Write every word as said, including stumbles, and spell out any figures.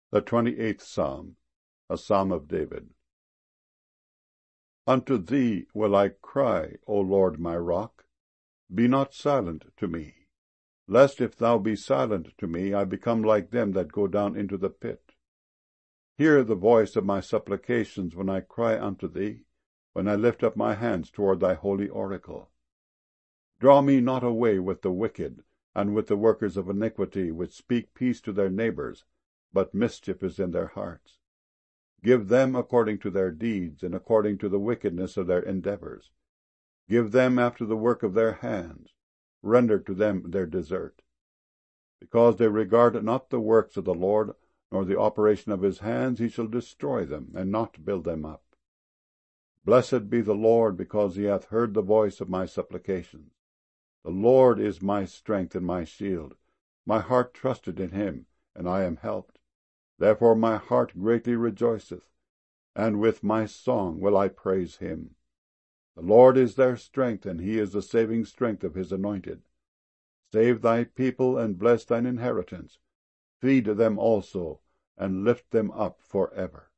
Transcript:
The twenty-eighth Psalm, a psalm of David. Unto thee will I cry, O Lord my rock. Be not silent to me, lest if thou be silent to me, I become like them that go down into the pit. Hear the voice of my supplications when I cry unto thee, when I lift up my hands toward thy holy oracle. Draw me not away with the wicked, and with the workers of iniquity, which speak peace to their neighbors, but mischief is in their hearts. Give them according to their deeds, and according to the wickedness of their endeavors. Give them after the work of their hands. Render to them their desert. Because they regard not the works of the Lord, nor the operation of his hands, he shall destroy them, and not build them up. Blessed be the Lord, because he hath heard the voice of my supplications. The Lord is my strength and my shield. My heart trusted in him, and I am helped. Therefore my heart greatly rejoiceth, and with my song will I praise him. The Lord is their strength, and he is the saving strength of his anointed. Save thy people, and bless thine inheritance. Feed them also, and lift them up for ever.